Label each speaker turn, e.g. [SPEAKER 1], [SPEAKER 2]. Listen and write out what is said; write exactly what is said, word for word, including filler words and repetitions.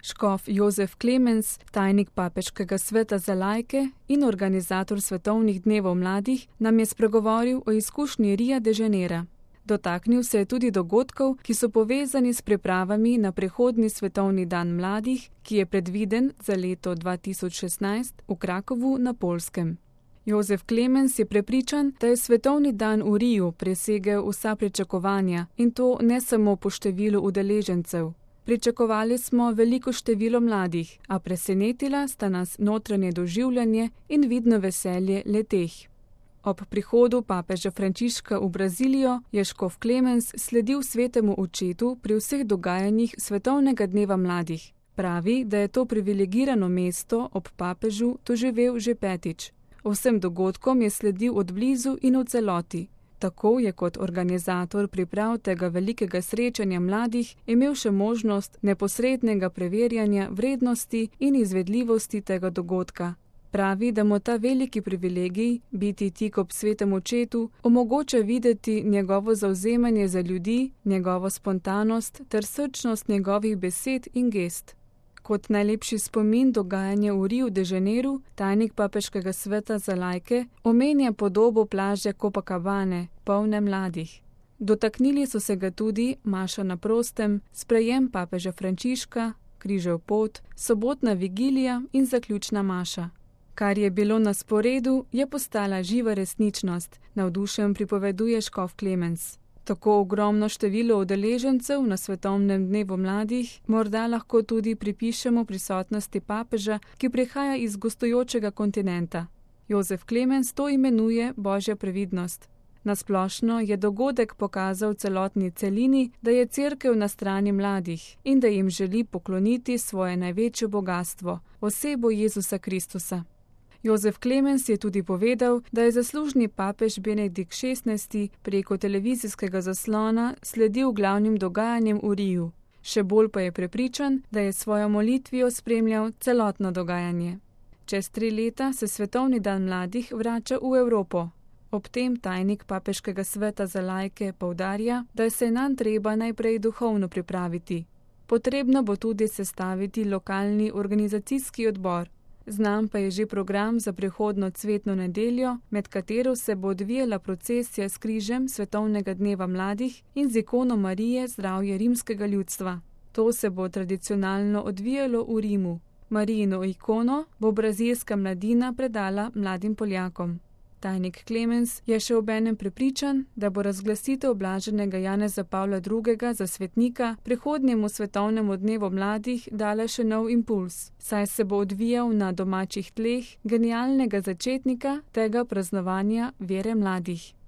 [SPEAKER 1] Škof Jozef Klemens, tajnik Papeškega sveta za laike in organizator svetovnih dnevov mladih, nam je spregovoril o izkušnji Ria de Janeira. Dotaknil se je tudi dogodkov, ki so povezani s pripravami na prihodnji svetovni dan mladih, ki je predviden za leto dva tisoč šestnajst v Krakovu na Poljskem. Jozef Klemens je prepričan, da je svetovni dan v Riu presegel vsa pričakovanja in to ne samo po številu udeležencev. Pričakovali smo veliko število mladih, a presenetila sta nas notranje doživljanje in vidno veselje le-teh. Ob prihodu papeža Frančiška v Brazilijo je škof Klemens sledil svetemu očetu pri vseh dogajanjih svetovnega dneva mladih. Pravi, da je to privilegirano mesto ob papežu doživel že petič. Vsem dogodkom je sledil od blizu in v celoti. Tako je kot organizator priprav tega velikega srečanja mladih imel še možnost neposrednega preverjanja vrednosti in izvedljivosti tega dogodka. Pravi, da mu ta veliki privilegij, biti tik ob svetem očetu, omogoča videti njegovo zavzemanje za ljudi, njegovo spontanost ter srčnost njegovih besed in gest. Kot najlepši spomin dogajanja v Riu de Janeiru, tajnik Papeškega sveta za laike omenja podobo plaže Copacabane, polne mladih. Dotaknili so se ga tudi maša na prostem, sprejem papeža Frančiška, križev pot, sobotna vigilija in zaključna maša. Kar je bilo na sporedu, je postala živa resničnost, navdušen pripoveduje škof Klemens. Tako ogromno število udeležencev na svetovnem dnevu mladih morda lahko tudi pripišemo prisotnosti papeža, ki prihaja iz gostujočega kontinenta. Jozef Klemens to imenuje božja previdnost. Nasplošno je dogodek pokazal celotni celini, da je cerkev na strani mladih in da jim želi pokloniti svoje največje bogastvo, osebo Jezusa Kristusa. Jozef Klemens je tudi povedal, da je zaslužni papež Benedikt šestnajsti preko televizijskega zaslona sledil glavnim dogajanjem v Riu. Še bolj pa je prepričan, da je svojo molitvijo spremljal celotno dogajanje. Čez tri leta se svetovni dan mladih vrača v Evropo. Ob tem tajnik Papeškega sveta za laike poudarja, da se je nanj treba najprej duhovno pripraviti. Potrebno bo tudi sestaviti lokalni organizacijski odbor. Znam pa je že program za prihodno cvetno nedeljo, med katero se bo odvijala procesija s križem svetovnega dneva mladih in z ikono Marije zdravje rimskega ljudstva. To se bo tradicionalno odvijalo v Rimu. Marijino ikono bo brazilska mladina predala mladim Poljakom. Tajnik Klemens je še obenem prepričan, da bo razglasitev blaženega Janeza Pavla drugega za svetnika prihodnjemu svetovnemu dnevu mladih dala še nov impuls, saj se bo odvijal na domačih tleh genialnega začetnika tega praznovanja vere mladih.